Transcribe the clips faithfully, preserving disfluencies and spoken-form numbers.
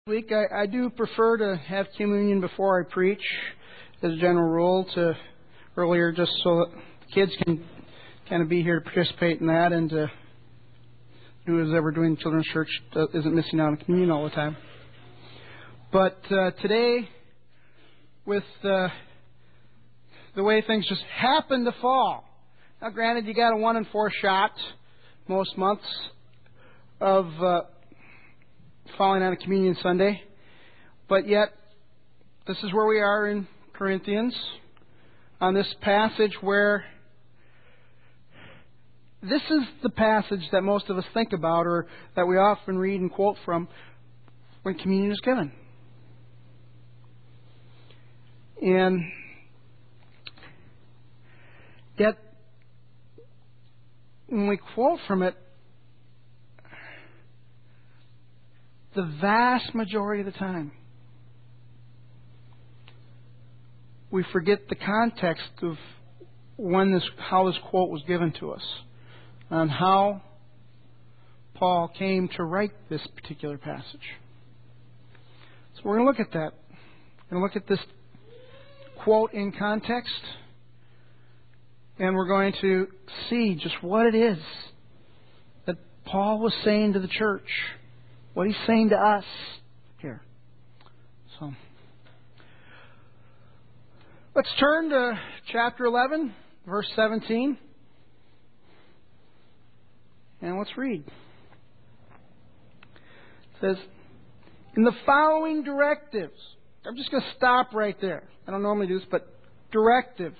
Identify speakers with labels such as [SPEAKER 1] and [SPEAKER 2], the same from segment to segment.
[SPEAKER 1] Week, I, I do prefer to have communion before I preach, as a general rule, to earlier, just so that kids can kind of be here to participate in that, and uh, who is ever doing children's church isn't missing out on communion all the time. But uh, today, with uh, the way things just happen to fall. Now, granted, you got a one in four shot most months of Uh, falling on a communion Sunday, but yet this is where we are in Corinthians on this passage where this is the passage that most of us think about, or that we often read and quote from when communion is given. And yet when we quote from it, the vast majority of the time, we forget the context of when this, how this quote was given to us, on how Paul came to write this particular passage. So we're going to look at that. We're going to look at this quote in context, and we're going to see just what it is that Paul was saying to the church. What he's saying to us here. So, let's turn to chapter eleven, verse seventeen. And let's read. It says, in the following directives. I'm just going to stop right there. I don't normally do this, but directive.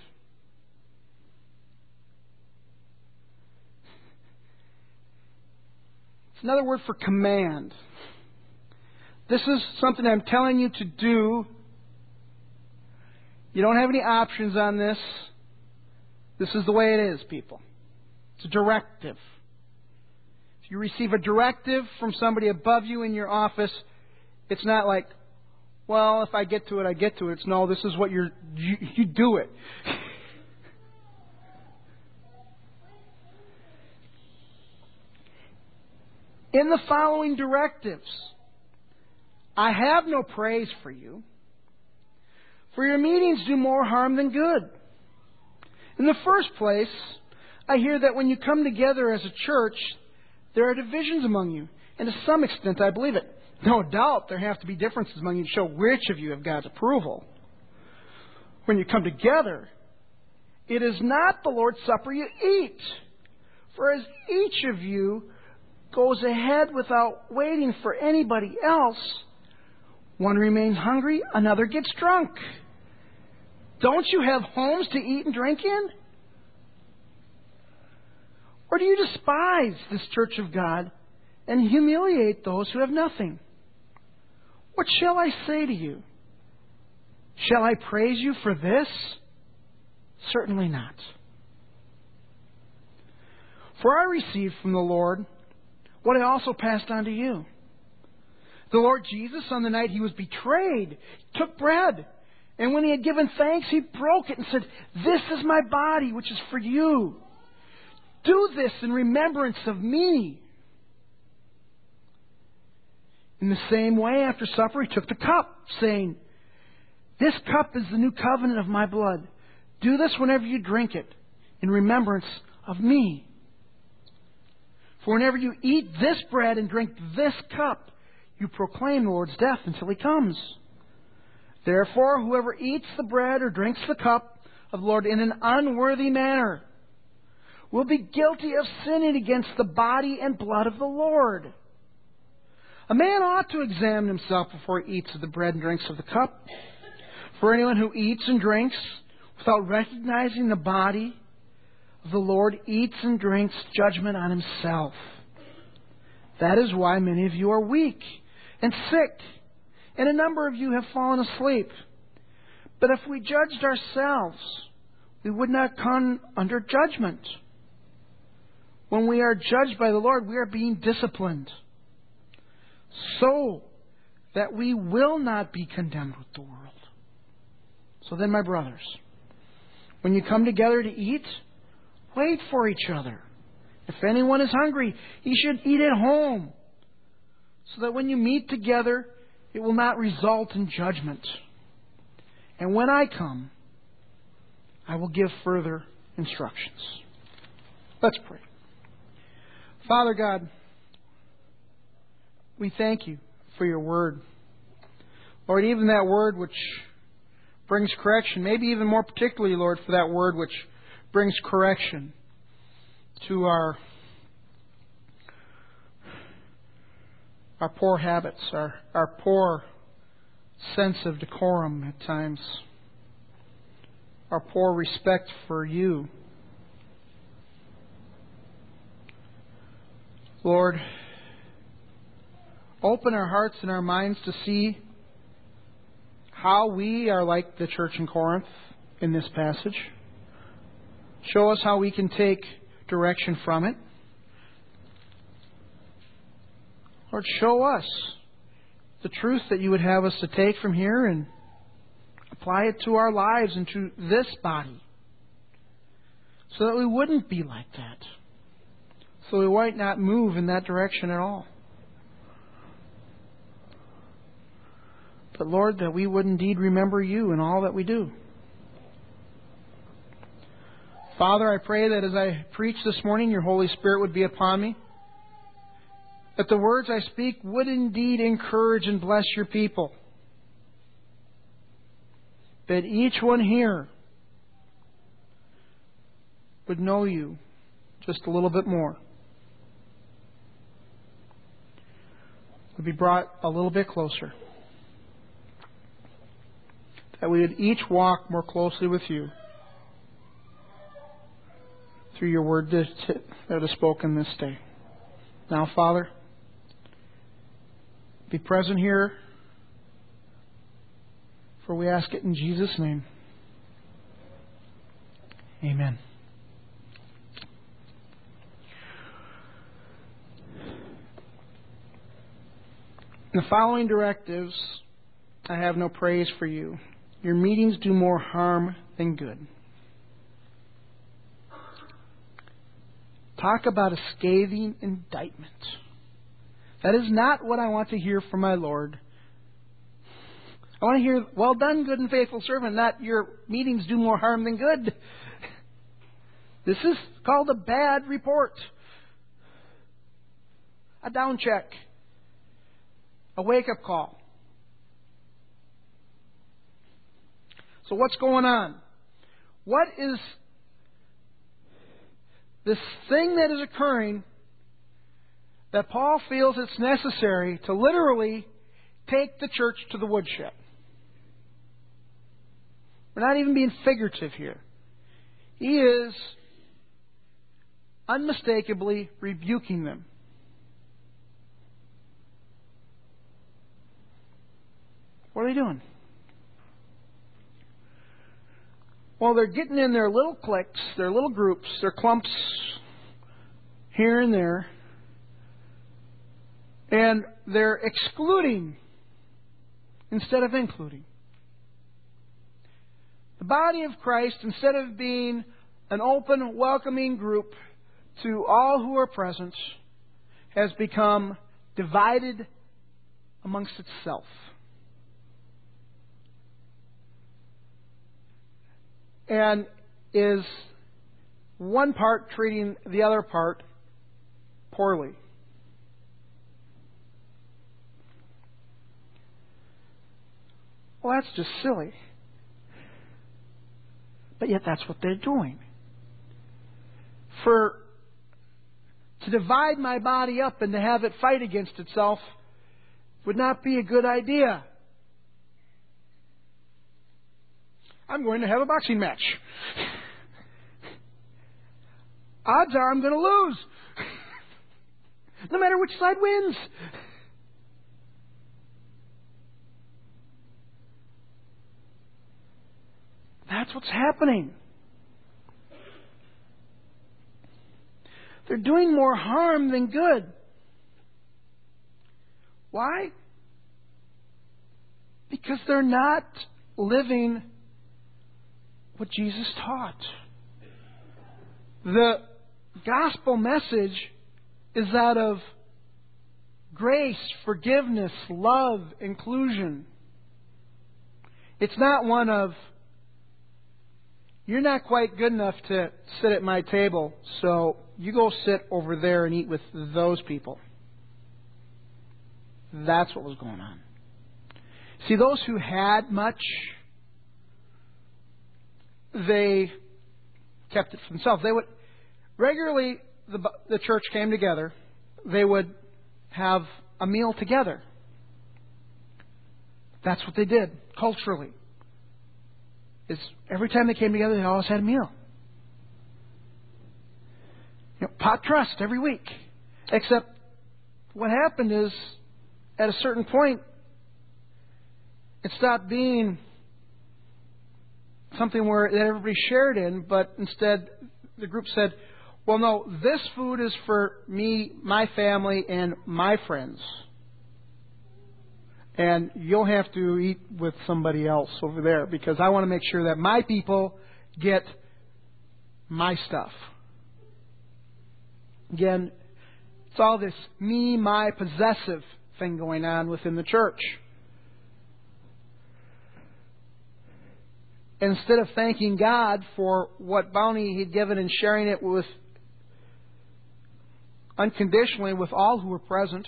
[SPEAKER 1] It's another word for command. This is something I'm telling you to do. You don't have any options on this. This is the way it is, people. It's a directive. If you receive a directive from somebody above you in your office, it's not like, well, if I get to it, I get to it. It's no, this is what you're, you, you do it. In the following directives, I have no praise for you, for your meetings do more harm than good. In the first place, I hear that when you come together as a church, there are divisions among you, and to some extent I believe it. No doubt there have to be differences among you to show which of you have God's approval. When you come together, it is not the Lord's Supper you eat, for as each of you goes ahead without waiting for anybody else, one remains hungry, another gets drunk. Don't you have homes to eat and drink in? Or do you despise this church of God and humiliate those who have nothing? What shall I say to you? Shall I praise you for this? Certainly not. For I received from the Lord what I also passed on to you. The Lord Jesus, on the night He was betrayed, took bread, and when He had given thanks, He broke it and said, this is my body, which is for you. Do this in remembrance of me. In the same way, after supper, He took the cup, saying, this cup is the new covenant of my blood. Do this whenever you drink it, in remembrance of me. For whenever you eat this bread and drink this cup, you proclaim the Lord's death until He comes. Therefore, whoever eats the bread or drinks the cup of the Lord in an unworthy manner will be guilty of sinning against the body and blood of the Lord. A man ought to examine himself before he eats of the bread and drinks of the cup. For anyone who eats and drinks without recognizing the body of the Lord eats and drinks judgment on himself. That is why many of you are weak and sick, and a number of you have fallen asleep. But if we judged ourselves, we would not come under judgment. When we are judged by the Lord, we are being disciplined, so that we will not be condemned with the world. So then, my brothers, when you come together to eat, wait for each other. If anyone is hungry, he should eat at home, so that when you meet together, It will not result in judgment. And when I come, I will give further instructions. Let's pray. Father God, we thank you for your word. Lord, even that word which brings correction, maybe even more particularly, Lord, for that word which brings correction to our our poor habits, our, our poor sense of decorum at times, our poor respect for you. Lord, open our hearts and our minds to see how we are like the church in Corinth in this passage. Show us how we can take direction from it. Lord, show us the truth that you would have us to take from here and apply it to our lives and to this body, so that we wouldn't be like that, so we might not move in that direction at all. But Lord, that we would indeed remember you in all that we do. Father, I pray that as I preach this morning, your Holy Spirit would be upon me, that the words I speak would indeed encourage and bless your people, that each one here would know you just a little bit more, would be brought a little bit closer, that we would each walk more closely with you through your word that is spoken this day. Now, Father, be present here, for we ask it in Jesus' name. Amen. In the following directives, I have no praise for you. Your meetings do more harm than good. Talk about a scathing indictment. That is not what I want to hear from my Lord. I want to hear, well done, good and faithful servant, not your meetings do more harm than good. This is called a bad report. A down check. A wake-up call. So what's going on? What is this thing that is occurring that Paul feels it's necessary to literally take the church to the woodshed? We're not even being figurative here. He is unmistakably rebuking them. What are they doing? Well, they're getting in their little cliques, their little groups, their clumps here and there, and they're excluding instead of including. The body of Christ, instead of being an open, welcoming group to all who are present, has become divided amongst itself. And is one part treating the other part poorly. Well, that's just silly. But yet that's what they're doing. For to divide my body up and to have it fight against itself would not be a good idea. I'm going to have a boxing match. Odds are I'm going to lose. No matter which side wins. That's what's happening. They're doing more harm than good. Why? Because they're not living what Jesus taught. The gospel message is that of grace, forgiveness, love, inclusion. It's not one of, you're not quite good enough to sit at my table, so you go sit over there and eat with those people. That's what was going on. See, those who had much, they kept it for themselves. They would regularly, the, the church came together. They would have a meal together. That's what they did culturally. Is every time they came together, they always had a meal. You know, pot trust every week. Except what happened is, at a certain point, it stopped being something where that everybody shared in, but instead the group said, well, no, this food is for me, my family, and my friends. And you'll have to eat with somebody else over there because I want to make sure that my people get my stuff. Again, it's all this me, my, possessive thing going on within the church. Instead of thanking God for what bounty He'd given and sharing it with unconditionally with all who were present,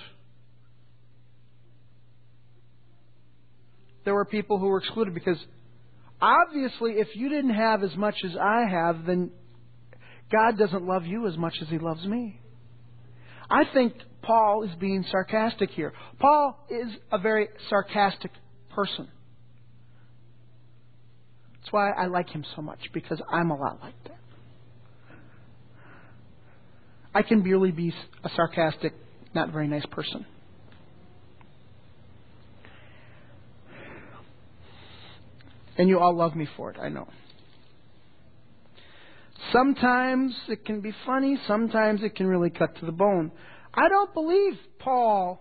[SPEAKER 1] there were people who were excluded because obviously if you didn't have as much as I have, then God doesn't love you as much as He loves me. I think Paul is being sarcastic here. Paul is a very sarcastic person. That's why I like him so much, because I'm a lot like that. I can barely be a sarcastic, not very nice person. And you all love me for it, I know. Sometimes it can be funny, sometimes it can really cut to the bone. I don't believe Paul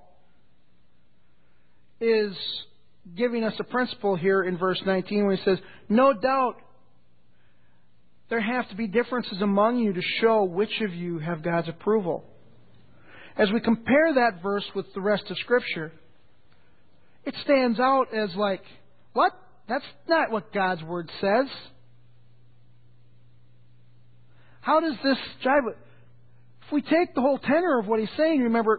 [SPEAKER 1] is giving us a principle here in verse nineteen when he says, no doubt there have to be differences among you to show which of you have God's approval. As we compare that verse with the rest of Scripture, it stands out as like, what? That's not what God's Word says. How does this jive with... If we take the whole tenor of what he's saying, remember,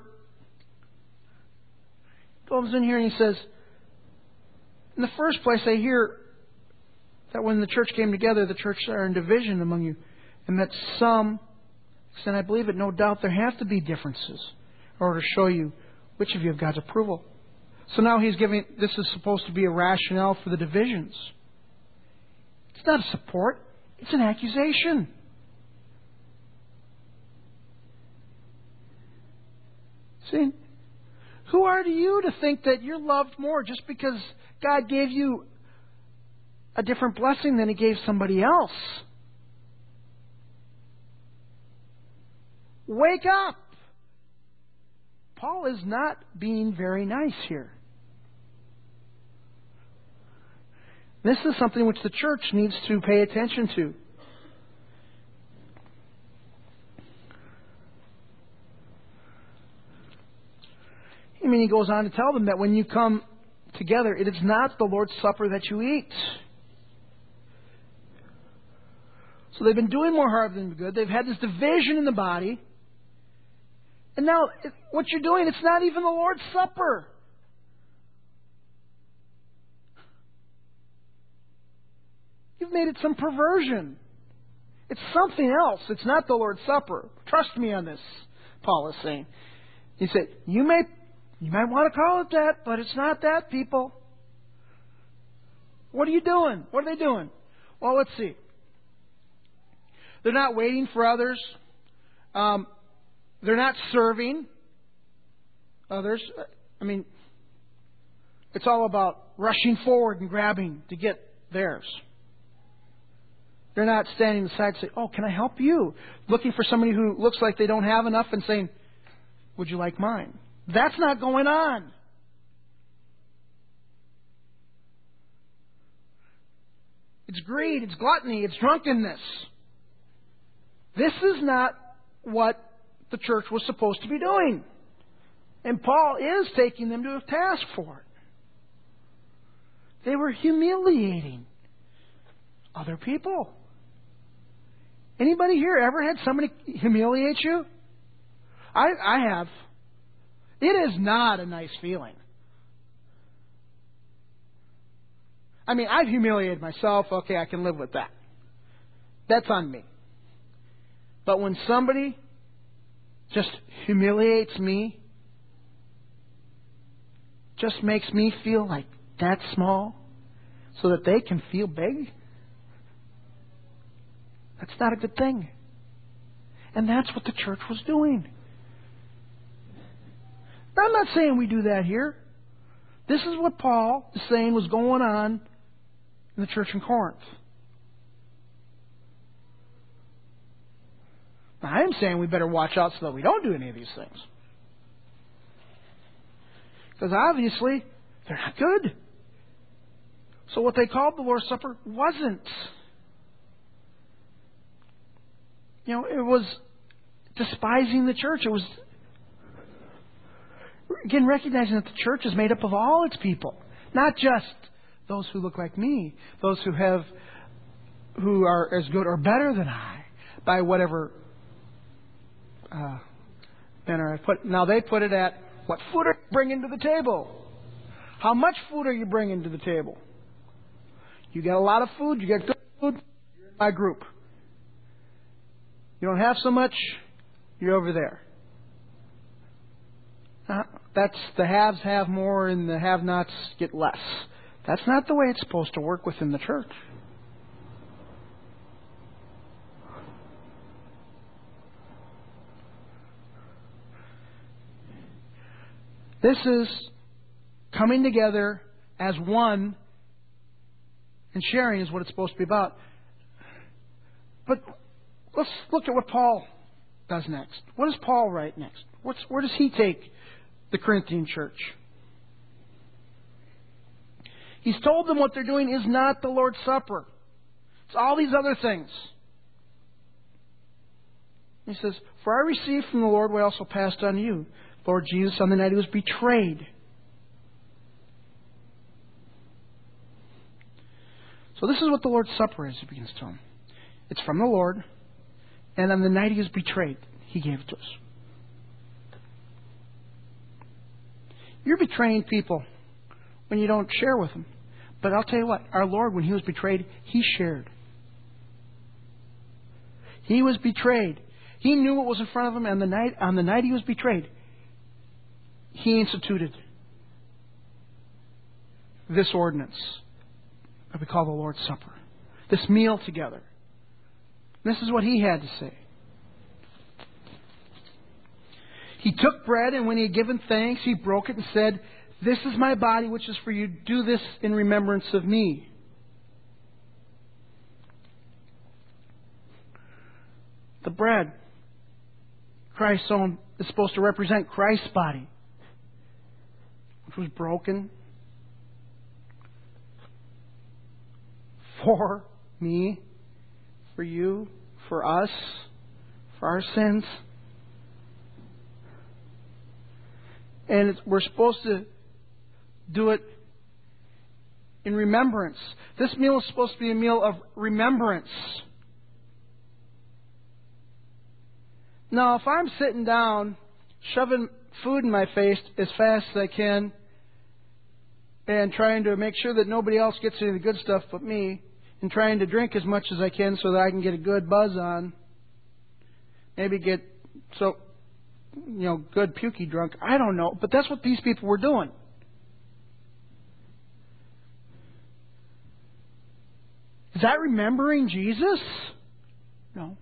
[SPEAKER 1] he comes in here and he says, in the first place, I hear that when the church came together, the church are in division among you, and that some, and I believe it, no doubt there have to be differences in order to show you which of you have God's approval. So now he's giving, this is supposed to be a rationale for the divisions. It's not a support, it's an accusation. See, who are you to think that you're loved more just because God gave you a different blessing than He gave somebody else? Wake up! Paul is not being very nice here. This is something which the church needs to pay attention to. I mean, he goes on to tell them that when you come together, it is not the Lord's Supper that you eat. So they've been doing more harm than good. They've had this division in the body. And now, what you're doing, it's not even the Lord's Supper. You've made it some perversion. It's something else. It's not the Lord's Supper. Trust me on this, Paul is saying. He said, you may... You might want to call it that, but it's not that, people. What are you doing? What are they doing? Well, let's see. They're not waiting for others. Um, they're not serving others. I mean, it's all about rushing forward and grabbing to get theirs. They're not standing aside and saying, oh, can I help you? Looking for somebody who looks like they don't have enough and saying, would you like mine? That's not going on. It's greed, it's gluttony, it's drunkenness. This is not what the church was supposed to be doing. And Paul is taking them to a task for it. They were humiliating other people. Anybody here ever had somebody humiliate you? I, I have. It is not a nice feeling. I mean, I've humiliated myself. Okay, I can live with that. That's on me. But when somebody just humiliates me, just makes me feel like that small so that they can feel big, that's not a good thing. And that's what the church was doing. Now, I'm not saying we do that here. This is what Paul is saying was going on in the church in Corinth. Now, I am saying we better watch out so that we don't do any of these things. Because obviously, they're not good. So what they called the Lord's Supper wasn't. You know, it was despising the church. It was, again, recognizing that the church is made up of all its people. Not just those who look like me. Those who have, who are as good or better than I by whatever uh, manner I put. Now they put it at, what food are you bringing to the table? How much food are you bringing to the table? You get a lot of food, you get good food, you're in my group. You don't have so much, you're over there. Uh, that's the haves have more and the have-nots get less. That's not the way it's supposed to work within the church. This is coming together as one, and sharing is what it's supposed to be about. But let's look at what Paul does next. What does Paul write next? What's, where does he take the Corinthian church? He's told them what they're doing is not the Lord's Supper. It's all these other things. He says, "For I received from the Lord what I also passed on to you. Lord Jesus, on the night he was betrayed." So this is what the Lord's Supper is, he begins to tell them. It's from the Lord, and on the night he was betrayed, he gave it to us. You're betraying people when you don't share with them. But I'll tell you what, our Lord, when he was betrayed, he shared. He was betrayed. He knew what was in front of him, and the night, on the night he was betrayed, he instituted this ordinance that we call the Lord's Supper. This meal together. This is what he had to say. He took bread, and when he had given thanks, he broke it and said, "This is my body, which is for you. Do this in remembrance of me." The bread, Christ's own, is supposed to represent Christ's body, which was broken for me, for you, for us, for our sins. And it's, we're supposed to do it in remembrance. This meal is supposed to be a meal of remembrance. Now, if I'm sitting down, shoving food in my face as fast as I can, and trying to make sure that nobody else gets any of the good stuff but me, and trying to drink as much as I can so that I can get a good buzz on, maybe get so, you know, good pukey drunk, I don't know, but that's what these people were doing. Is that remembering Jesus? No.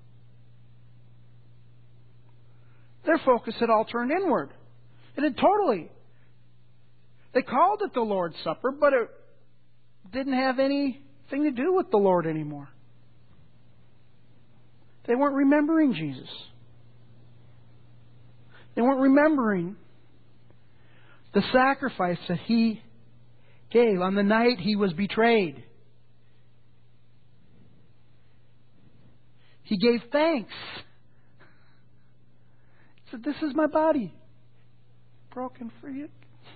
[SPEAKER 1] Their focus had all turned inward. It had totally. They called it the Lord's Supper, but it didn't have anything to do with the Lord anymore. They weren't remembering Jesus. They weren't remembering the sacrifice that He gave on the night He was betrayed. He gave thanks. He said, "This is my body. broken for you.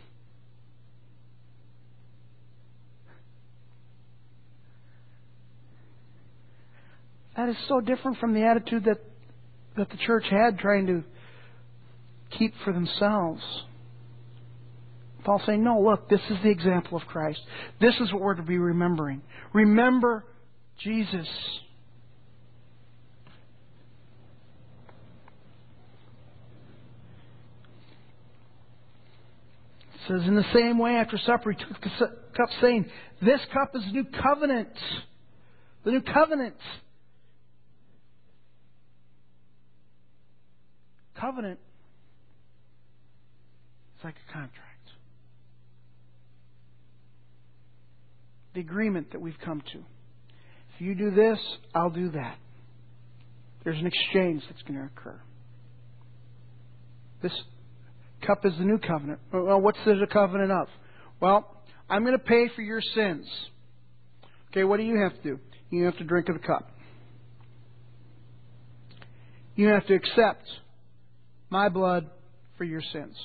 [SPEAKER 1] That is so different from the attitude that, that the church had trying to keep for themselves. Paul's saying, no, look, this is the example of Christ. This is what we're to be remembering. Remember Jesus. It says, in the same way, after supper, he took the cup, saying, this cup is the new covenant. The new covenant. Covenant is like a contract. The agreement that we've come to. If you do this, I'll do that. There's an exchange that's going to occur. This cup is the new covenant. Well, what's the covenant of? Well, I'm going to pay for your sins. Okay, what do you have to do? You have to drink of the cup. You have to accept my blood for your sins.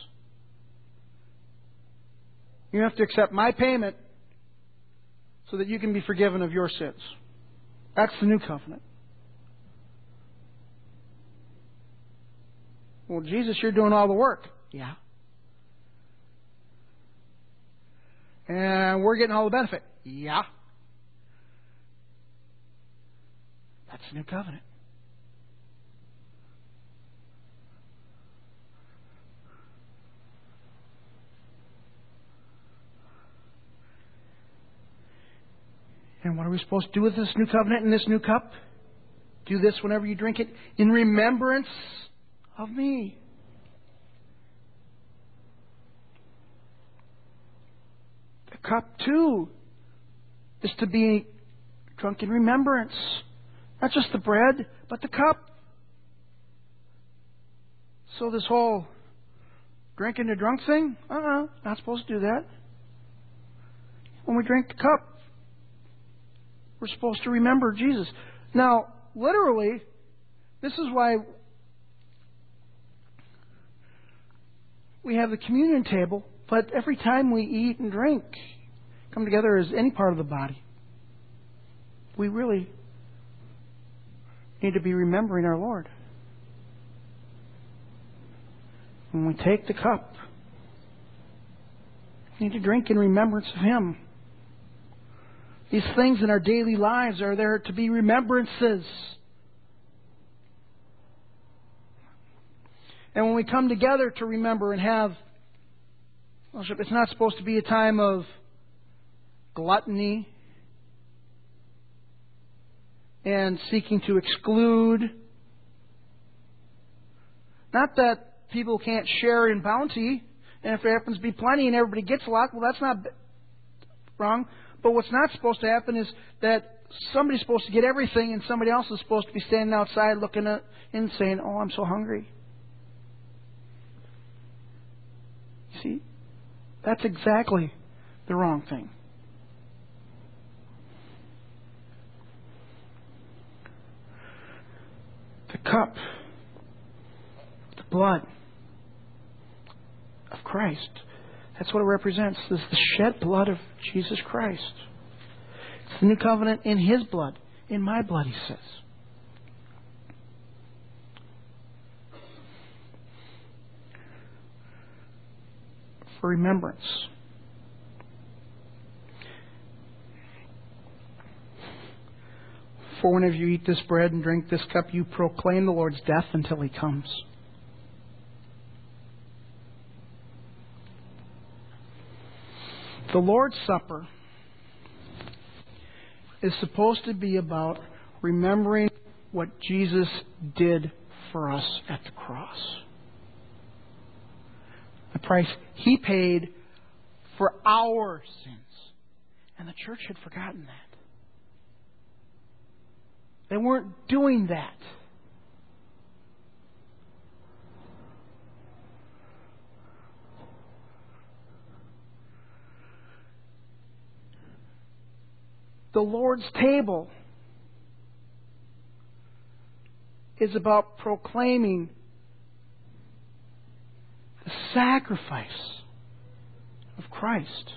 [SPEAKER 1] You have to accept my payment so that you can be forgiven of your sins. That's the new covenant. Well, Jesus, you're doing all the work. Yeah. And we're getting all the benefit. Yeah. That's the new covenant. And what are we supposed to do with this new covenant and this new cup? Do this whenever you drink it in remembrance of me. The cup, too, is to be drunk in remembrance. Not just the bread, but the cup. So this whole drinking to drunk thing, uh-uh, not supposed to do that. When we drink the cup, we're supposed to remember Jesus. Now, literally, this is why we have the communion table, but every time we eat and drink, come together as any part of the body, we really need to be remembering our Lord. When we take the cup, we need to drink in remembrance of Him. These things in our daily lives are there to be remembrances. And when we come together to remember and have worship, it's not supposed to be a time of gluttony and seeking to exclude. Not that people can't share in bounty, and if there happens to be plenty and everybody gets a lot, well, that's not wrong. But what's not supposed to happen is that somebody's supposed to get everything and somebody else is supposed to be standing outside looking at and saying, oh, I'm so hungry. See, that's exactly the wrong thing. The cup, the blood of Christ. That's what it represents. This is the shed blood of Jesus Christ. It's the new covenant in His blood. In my blood, He says. For remembrance. For whenever you eat this bread and drink this cup, you proclaim the Lord's death until He comes. The Lord's Supper is supposed to be about remembering what Jesus did for us at the cross. The price He paid for our sins. And the church had forgotten that. They weren't doing that. The Lord's table is about proclaiming the sacrifice of Christ.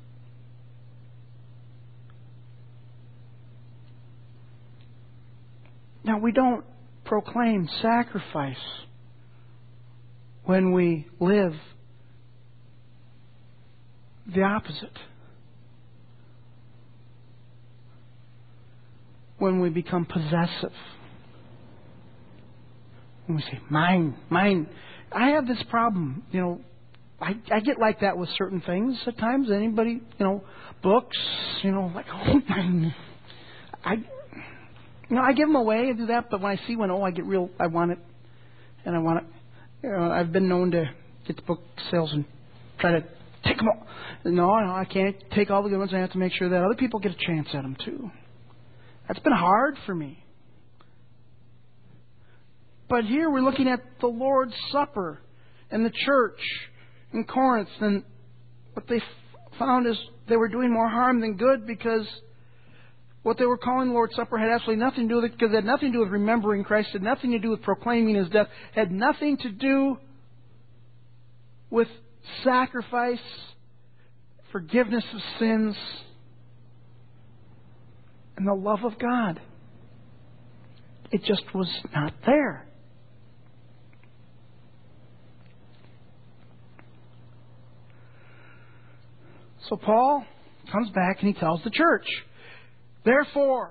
[SPEAKER 1] Now, we don't proclaim sacrifice when we live the opposite. When we become possessive. When we say, mine, mine. I have this problem, you know, I, I get like that with certain things at times. Anybody, you know, books, you know, like, oh, mine. I, you know, I give them away, I do that, but when I see one, oh, I get real, I want it, and I want it. You know, I've been known to get the book sales and try to take them all. No, no, I can't take all the good ones. I have to make sure that other people get a chance at them too. That's been hard for me. But here we're looking at the Lord's Supper and the church in Corinth, and what they found is they were doing more harm than good, because what they were calling the Lord's Supper had absolutely nothing to do with it, because it had nothing to do with remembering Christ, it had nothing to do with proclaiming His death, it had nothing to do with sacrifice, forgiveness of sins, and the love of God. It just was not there. So Paul comes back and he tells the church, therefore,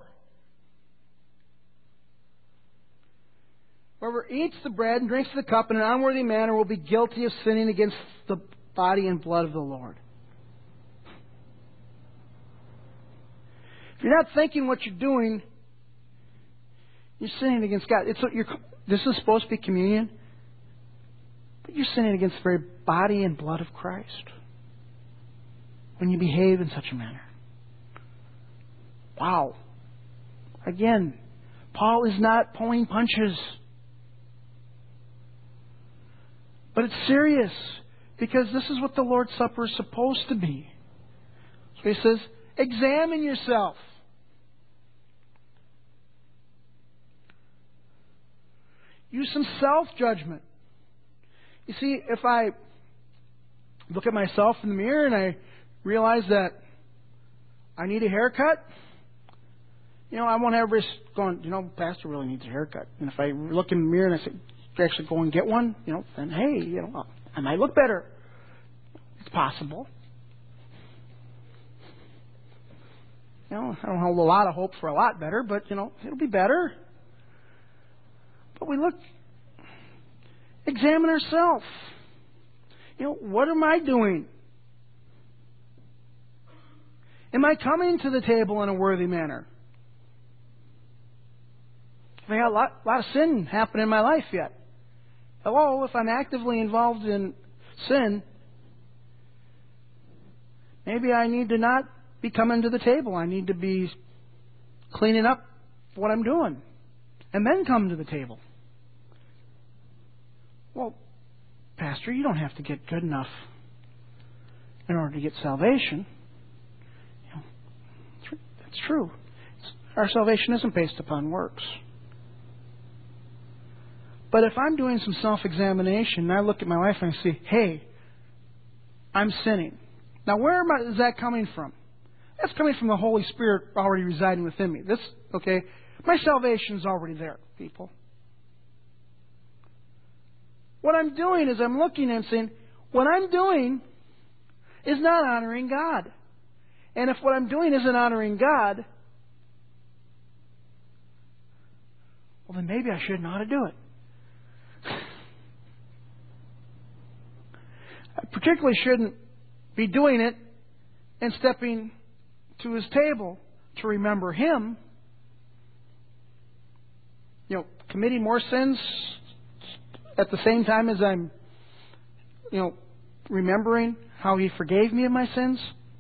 [SPEAKER 1] whoever eats the bread and drinks the cup in an unworthy manner will be guilty of sinning against the body and blood of the Lord. If you're not thinking what you're doing, you're sinning against God. It's what you're, this is supposed to be communion, but you're sinning against the very body and blood of Christ when you behave in such a manner. Wow. Again, Paul is not pulling punches. But it's serious, because this is what the Lord's Supper is supposed to be. So he says, examine yourself. Use some self-judgment. You see, if I look at myself in the mirror and I realize that I need a haircut, you know, I won't have risk going, you know, Pastor really needs a haircut. And if I look in the mirror and I say, actually go and get one, you know, then hey, you know, I might look better. It's possible. You know, I don't hold a lot of hope for a lot better, but, you know, it'll be better. But we look, examine ourselves. You know, what am I doing? Am I coming to the table in a worthy manner? Have I got a lot, lot of sin happening in my life yet? Hello, if I'm actively involved in sin, maybe I need to not be coming to the table. I need to be cleaning up what I'm doing and then come to the table. Well, Pastor, you don't have to get good enough in order to get salvation. You know, that's true. Our salvation isn't based upon works. But if I'm doing some self-examination and I look at my life and I see, hey, I'm sinning. Now, where am I, is that coming from? That's coming from the Holy Spirit already residing within me. This, okay, my salvation's already there, people. What I'm doing is I'm looking and saying, what I'm doing is not honoring God. And if what I'm doing isn't honoring God, well, then maybe I shouldn't ought to do it. I particularly shouldn't be doing it and stepping to His table to remember Him. You know, committing more sins at the same time as I'm, you know, remembering how He forgave me of my sins.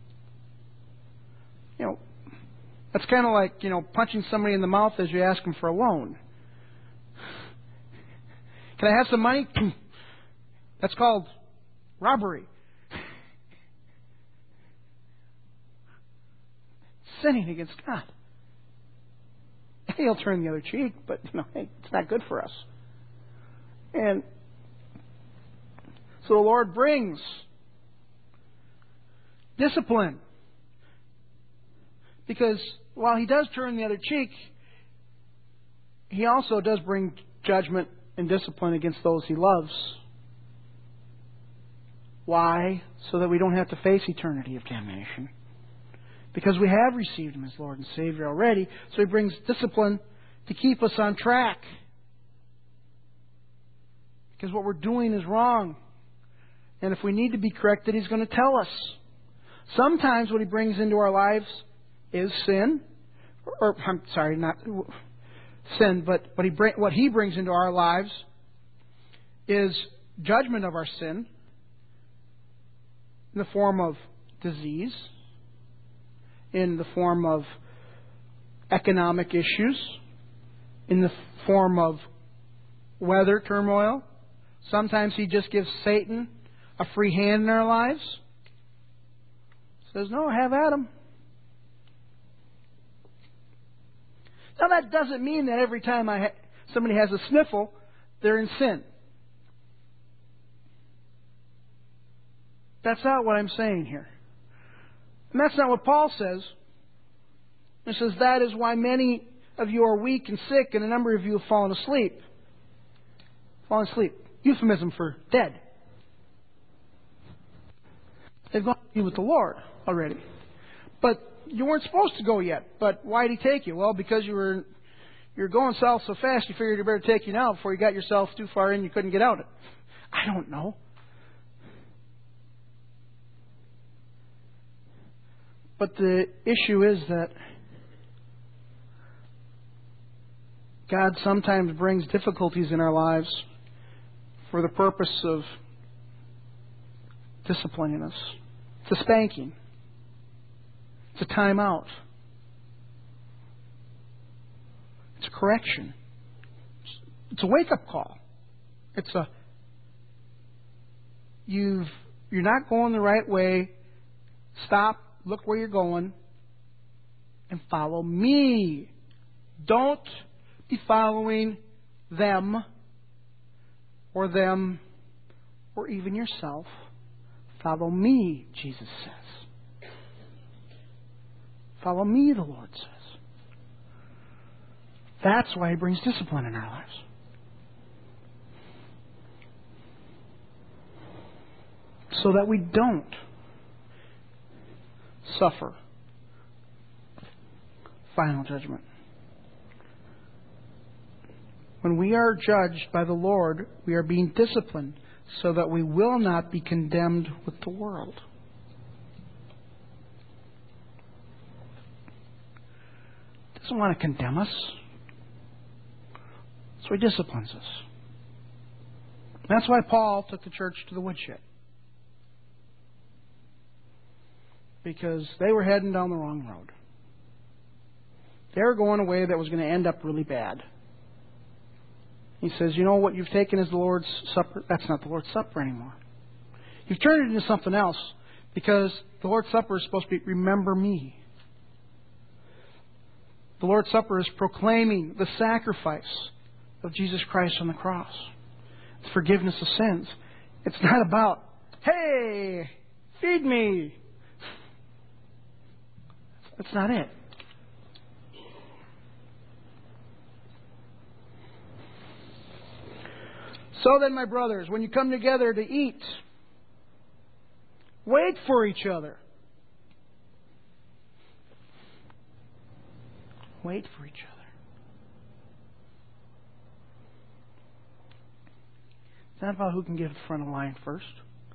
[SPEAKER 1] You know, that's kind of like, you know, punching somebody in the mouth as you ask them for a loan. Can I have some money? That's called robbery. Sinning against God. He'll turn the other cheek, but you know, hey, it's not good for us. And So the Lord brings discipline. Because while He does turn the other cheek, He also does bring judgment and discipline against those He loves. Why? So that we don't have to face eternity of damnation. Because we have received Him as Lord and Savior already. So He brings discipline to keep us on track. Because what we're doing is wrong. And if we need to be corrected, He's going to tell us. Sometimes what He brings into our lives is sin. Or, I'm sorry, not sin, but what he, bring, what he brings into our lives is judgment of our sin in the form of disease, in the form of economic issues, in the form of weather turmoil. Sometimes He just gives Satan a free hand in our lives. Says, no, have at him. Now that doesn't mean that every time I ha- somebody has a sniffle, they're in sin. That's not what I'm saying here. And that's not what Paul says. He says, that is why many of you are weak and sick, and a number of you have fallen asleep. Fallen asleep. Euphemism for dead. They've gone to be with the Lord already. But you weren't supposed to go yet. But why did He take you? Well, because you were you're going south so fast, you figured it better take you now before you got yourself too far in, you couldn't get out of it. I don't know. But the issue is that God sometimes brings difficulties in our lives for the purpose of disciplining us. It's a spanking. It's a time out. It's a correction. It's a wake-up call. It's a you've you're not going the right way. Stop, look where you're going, and follow me. Don't be following them or them or even yourself. Follow me, Jesus says. Follow me, the Lord says. That's why He brings discipline in our lives. So that we don't suffer final judgment. When we are judged by the Lord, we are being disciplined so that we will not be condemned with the world. He doesn't want to condemn us. So He disciplines us. That's why Paul took the church to the woodshed. Because they were heading down the wrong road. They were going a way that was going to end up really bad. He says, you know what you've taken as the Lord's Supper? That's not the Lord's Supper anymore. You've turned it into something else because the Lord's Supper is supposed to be, remember me. The Lord's Supper is proclaiming the sacrifice of Jesus Christ on the cross. It's forgiveness of sins. It's not about, hey, feed me. That's not it. So then, my brothers, when you come together to eat, wait for each other. Wait for each other. It's not about who can get to the front of the line first.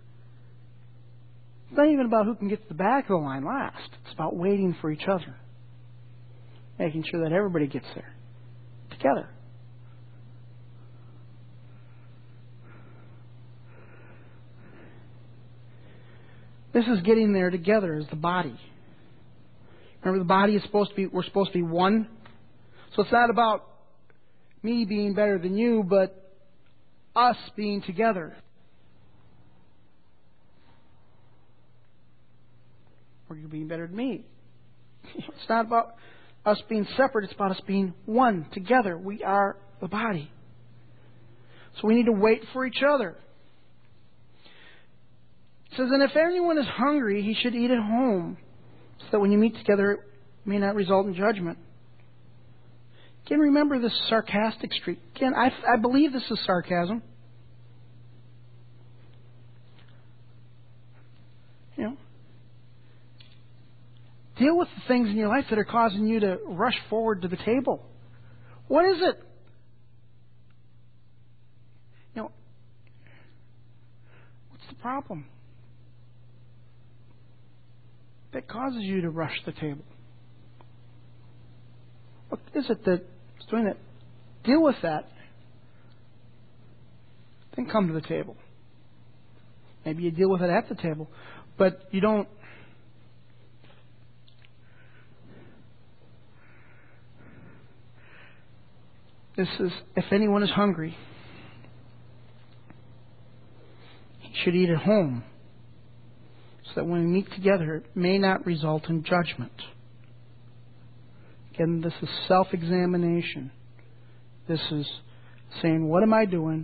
[SPEAKER 1] It's not even about who can get to the back of the line last. It's about waiting for each other. Making sure that everybody gets there. Together. This is getting there together as the body. Remember, the body is supposed to be, we're supposed to be one. So it's not about me being better than you, but us being together. Or you being better than me. It's not about us being separate. It's about us being one together. We are the body. So we need to wait for each other. It says, and if anyone is hungry, he should eat at home, so that when you meet together, it may not result in judgment. Again, remember this sarcastic streak. Again, I, I believe this is sarcasm. You know, deal with the things in your life that are causing you to rush forward to the table. What is it? You know, what's the problem that causes you to rush the table? What is it that's doing that? Deal with that. Then come to the table. Maybe you deal with it at the table, but you don't. This is, if anyone is hungry, he should eat at home, so that when we meet together, it may not result in judgment. Again, this is self-examination. This is saying, what am I doing?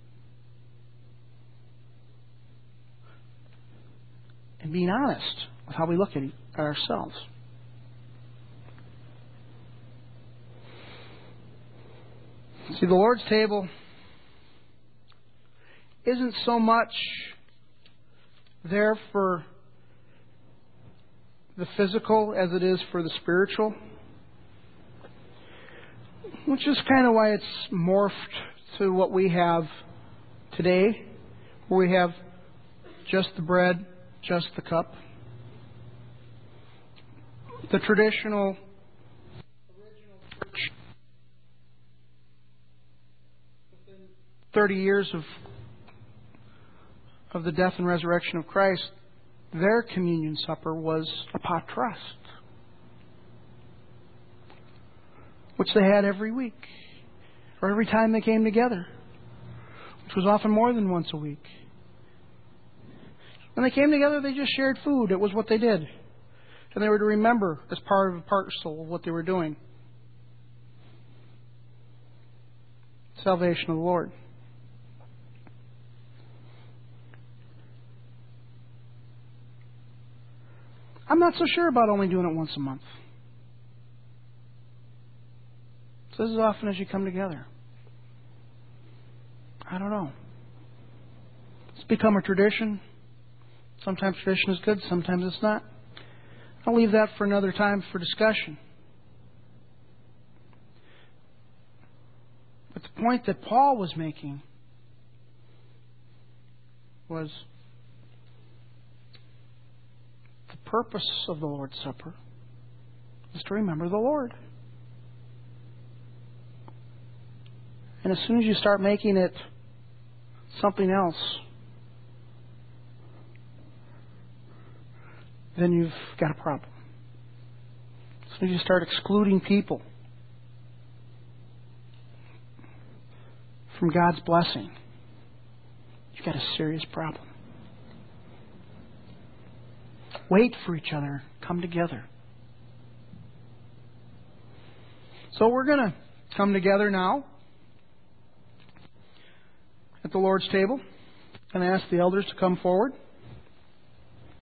[SPEAKER 1] And being honest with how we look at ourselves. See, the Lord's table isn't so much there for the physical as it is for the spiritual, which is kind of why it's morphed to what we have today, where we have just the bread, just the cup. The traditional original church, within thirty years of of the death and resurrection of Christ, their communion supper was a pot trust, which they had every week, or every time they came together, which was often more than once a week. When they came together, they just shared food. It was what they did. And they were to remember as part of a parcel of what they were doing. Salvation of the Lord. I'm not so sure about only doing it once a month. So as often as you come together. I don't know. It's become a tradition. Sometimes tradition is good, sometimes it's not. I'll leave that for another time for discussion. But the point that Paul was making was the purpose of the Lord's Supper is to remember the Lord. And as soon as you start making it something else, then you've got a problem. As soon as you start excluding people from God's blessing, you've got a serious problem. Wait for each other. Come together. So we're going to come together now at the Lord's table and ask the elders to come forward.